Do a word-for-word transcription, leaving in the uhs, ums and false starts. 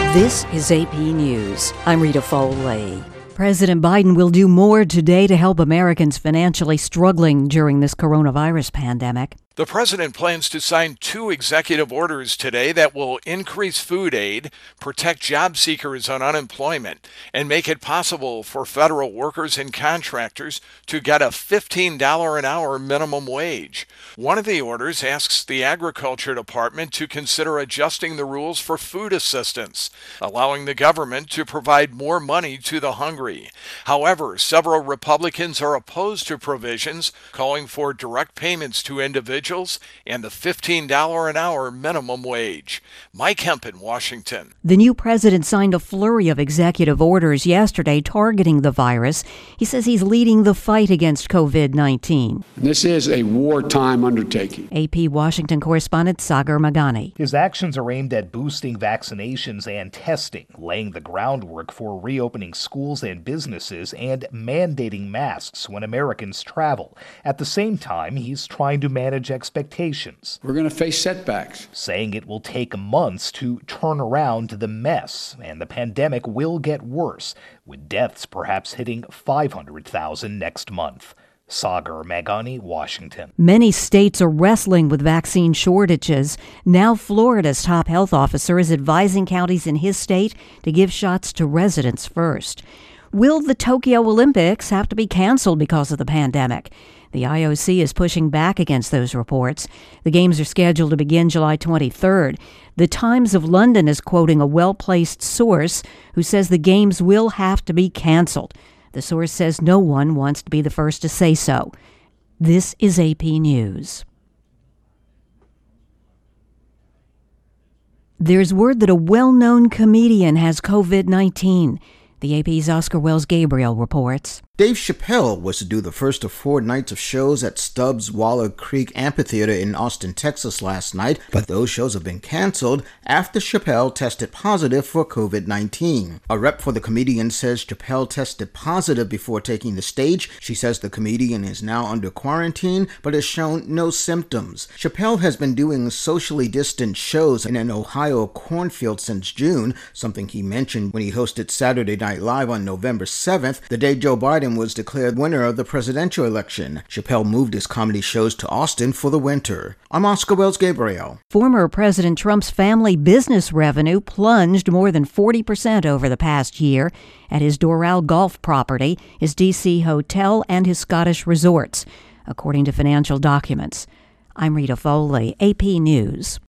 This is A P News. I'm Rita Foley. President Biden will do more today to help Americans financially struggling during this coronavirus pandemic. The president plans to sign two executive orders today that will increase food aid, protect job seekers on unemployment, and make it possible for federal workers and contractors to get a fifteen dollars an hour minimum wage. One of the orders asks the Agriculture Department to consider adjusting the rules for food assistance, allowing the government to provide more money to the hungry. However, several Republicans are opposed to provisions calling for direct payments to individuals and the fifteen dollars an hour minimum wage. Mike Hemp in Washington. The new president signed a flurry of executive orders yesterday targeting the virus. He says he's leading the fight against covid nineteen. This is a wartime undertaking. A P Washington correspondent Sagar Magani. His actions are aimed at boosting vaccinations and testing, laying the groundwork for reopening schools and businesses, and mandating masks when Americans travel. At the same time, he's trying to manage expectations. We're going to face setbacks. Saying it will take months to turn around the mess, and the pandemic will get worse, with deaths perhaps hitting five hundred thousand next month. Sagar Magani, Washington. Many states are wrestling with vaccine shortages. Now Florida's top health officer is advising counties in his state to give shots to residents first. Will the Tokyo Olympics have to be canceled because of the pandemic? The I O C is pushing back against those reports. The games are scheduled to begin July twenty-third. The Times of London is quoting a well-placed source who says the games will have to be canceled. The source says no one wants to be the first to say so. This is A P News. There's word that a well-known comedian has covid nineteen. The A P's Oscar Wells Gabriel reports. Dave Chappelle was to do the first of four nights of shows at Stubbs Waller Creek Amphitheater in Austin, Texas last night, but those shows have been canceled after Chappelle tested positive for covid nineteen. A rep for the comedian says Chappelle tested positive before taking the stage. She says the comedian is now under quarantine, but has shown no symptoms. Chappelle has been doing socially distant shows in an Ohio cornfield since June, something he mentioned when he hosted Saturday Night Live on November seventh, the day Joe Biden was declared winner of the presidential election. Chappelle moved his comedy shows to Austin for the winter. I'm Oscar Wells Gabriel. Former President Trump's family business revenue plunged more than forty percent over the past year at his Doral Golf property, his D C hotel, and his Scottish resorts, according to financial documents. I'm Rita Foley, A P News.